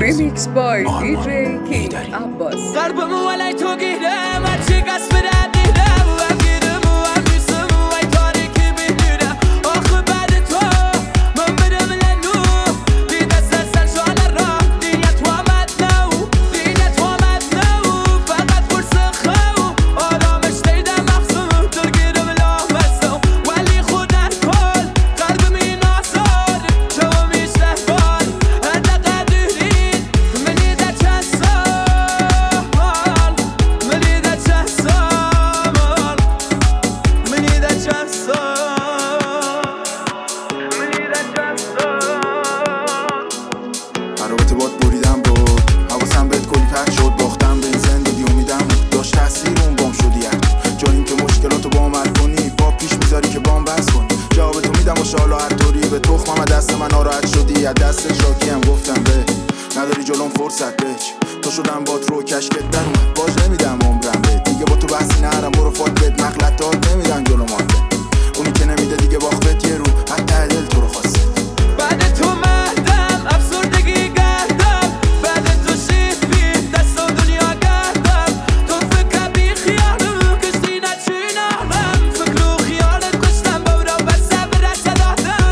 Remix by DJ King Abbas. قربمو ولی تو گیرم هرچی قصد برد دیرم و گیرم و هم میسم و ای تاریکی میدونم آخه بعد تو من برم لنو دیده سرسر شوال را دینیت و آمد نو دینیت و آمد نو فقط فرس خو آرامش دیدم مخصوم در گیرم لامسو ولی خود در کل قلبمی ناسار شو میشه بار هده قدرین منی در چند سال منی در چند سال منی در چند سال منی در چند سال قرابت باد بریدم بود حواسم بهت کلی پرد شد باختم به این زندگی امیدم داشت تاثیر اون بام شدی جا این که مشکلاتو با عمل کنی با پیش میذاری که بام بس کنی جوابتو میدم باشه حالا هر طوری به تخمم دست من ناراحت شدی از دست شاکی هم گفتم به نداری جلوم فرصت بچ تو شدم بات رو کشکت در اومد باز نمیدم عمرم به دیگه با تو بحثی نرم برو فات بهت مغلطات نمیدن جلو مانده اونی که نمیده دیگه باخت یه رو حتی دل تو رو خواسته بعد تو مردم افسردگی گردم بعد تو شیفیم دست و دنیا گردم تو فکر بی خیالم کشتی نچی نامم فکر و خیالت کشتم بورا و صبرت دادم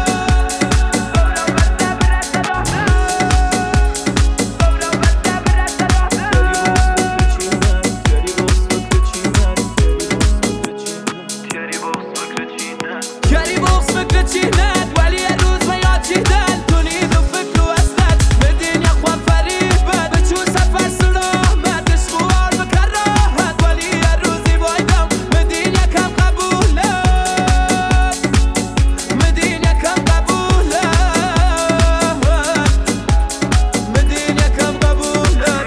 کری بغز فکر چینت ولی یه روز من یاد چیدن تو نید و فکر و اصلت بدین یا خواب فریبت به چون سفر سلامت اشخوار بکر راحت ولی یه روزی بایدم مدین یکم قبولت مدین یکم قبولت مدین یکم قبولت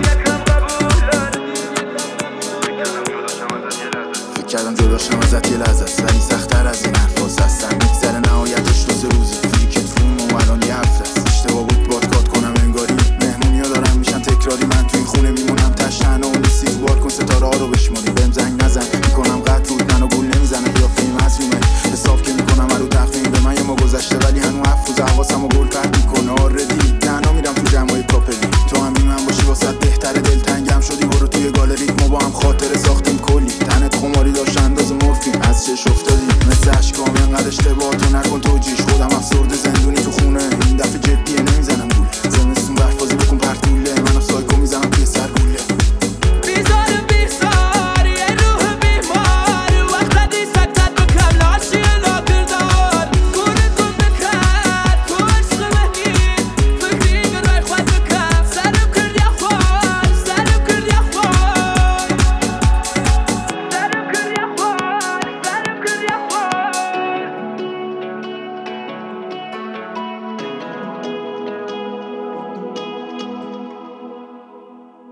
فکر کردم جداشم ازت یه لحظه است ولی سخت‌تر از این حرفاست هستم میگذره نهایتش روز روزی فریکت روم و الان یه هفته است اشتباه بود باد کات کنم انگاری مهمونیا دارم میشن تکراری من تو این خونه میمونم تشنه و نیستی تو بالکن ستاره ها رو بشماری بهم زنگ نزن میکنم قطع رود منو گول نمیزنه قیافه مظلومه حساب که میکنم رو تقویم به من یه ما گذشته ولی هنو حفظ حواسم و گل پرت میکنه آردی تنها میرم تو جمعای کاپلی تو هم بی من باشی واسه بهتره دلتنگم شدی برو توی گالریت ما با هم خاطره ساختیم کلی تنت خماری داشت انداز مورفین از چش افتادی مثل اشکام اینقدر اشتباه تو نکن توجیش خودم افسرده زندونی تو خونه این دفعه جدیه نمیزنم